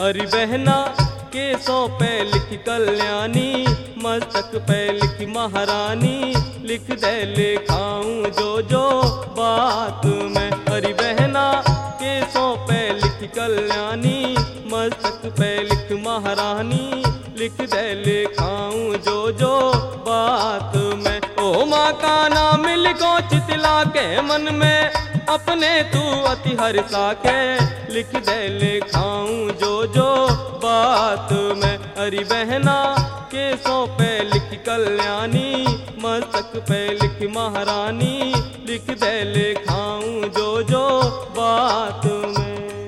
अरे बहना केसों पे लिख कल्याणी, मस्तक पे लिख महारानी, लिख दे लिखाऊं जो बात मैं। अरे बहना केसों पे लिख कल्याणी, मस्तक पे लिख महारानी, लिख दे लिखाऊं जो बात मैं। ओ माँ का नाम लिखो चितला के मन में, अपने तू अति हर्षा के, लिख दे लिखाऊं जो बात मैं। अरे बहना केसों पे लिख कल्याणी, मस्तक पे लिख महारानी, लिख दे लिखाऊं जो बात मैं।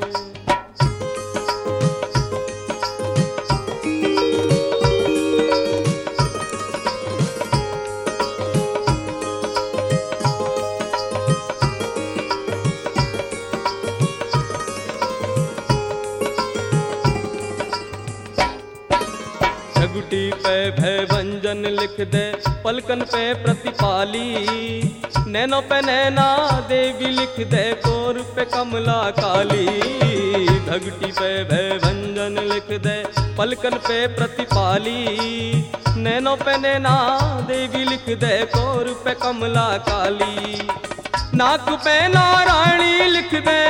झगुटी पे भय भंजन लिख दे, पलकन पे प्रतिपाली, नैनों पे नैना देवी लिख दे, कोर पे कमला काली। झगुटी पे भय भंजन लिख दे, पलकन पे प्रतिपाली, नैनों पे नैना देवी लिख दे, कोर पे कमला काली। नाक पे नारायणी लिख दे,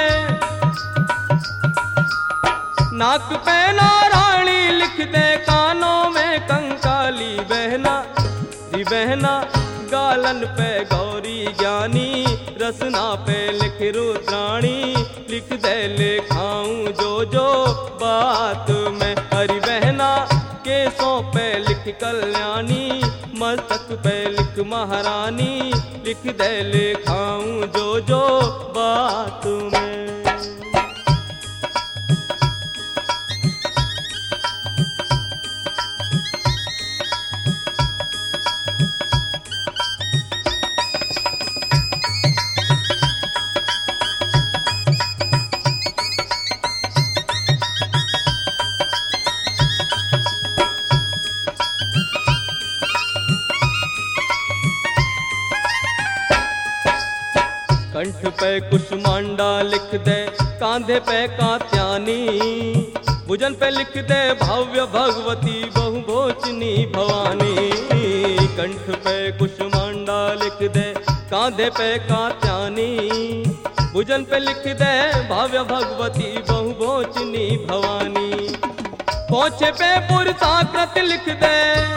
नाक पे नारायणी लिख दे, कानों में कंकाली। बहना री बहना गालन पे गौरी ज्ञानी, रसना पे लिख रुद्राणी, लिख दे लिखाऊं जो बात मैं। हरी बहना केसों पे लिख कल्याणी, मस्तक पे लिख महारानी, लिख दे लिखाऊं जो बात मैं। कंठ पे कुसुमांडा लिख दे, कांधे पे कात्यानी, भुजन पे लिख दे भव्य भगवती बहुभोचनी भवानी। कंठ पे कुसुमांडा लिख दे, कांधे पे कात्यानी, भुजन पे लिख दे भव्य भगवती बहुभोचनी भवानी। पोछे पे पुरुषाकृत लिख दे,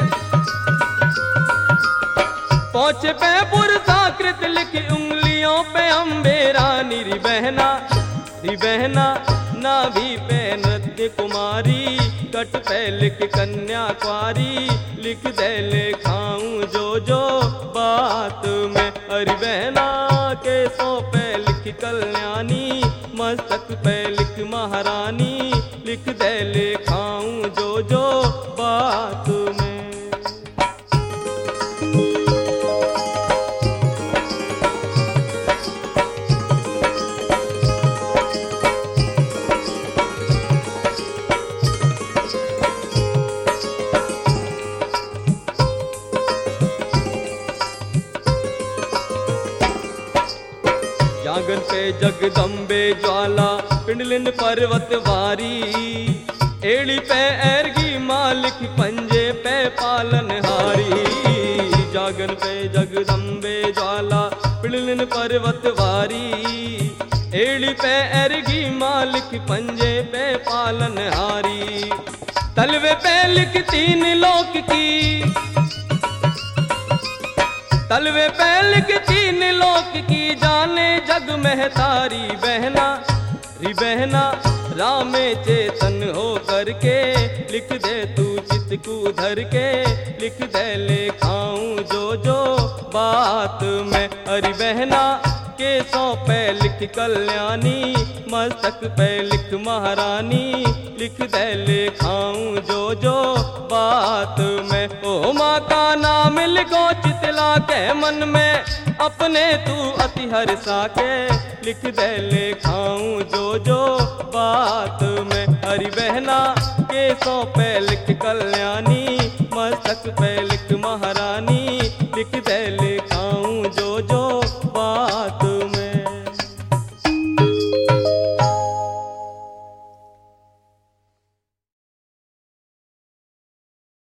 पोछे पे पुरुषाकृत लिख, उंगलियों पे अम्बे रानी। री बहना नाभि पे नृत्य कुमारी, कट पे लिख कन्या कुआरी, लिख दे लिखाऊं जो बात मैं। अरे बहना केसों पे लिख कल्याणी, मस्तक पे लिख महारानी, लिख दे लिखाऊं जो बात मैं। जागन पे जगदम्बे ज्वाला, पिंडलिन पर्वत वारी, एड़ी पे ऐरगी मालिक, पंजे पे पालनहारी। जागन पे जगदम्बे ज्वाला, पिंडलिन पर्वत वारी, एड़ी पे ऐरगी मालिक, पंजे पे पालनहारी। तलवे पे लिख तीन लोक की, तलवे पे लिख तीन लोक की, जाने जग में तारी। री बहना रामे चेतन हो करके, लिख दे तू चित को धर के, लिख दे लिखाऊं जो बात मैं। अरे बहना केसों पे लिख कल्याणी, मस्तक पे लिख महारानी, लिख दे लिखाऊं जो बात मैं। ओ माँ का नाम लिखो चितला के मन में, अपने तू अति हर्षा के, लिख दे लिखाऊं जो बात मैं। हरी बहना केसों पे लिख कल्याणी, मस्तक पे लिख महारानी, लिख दे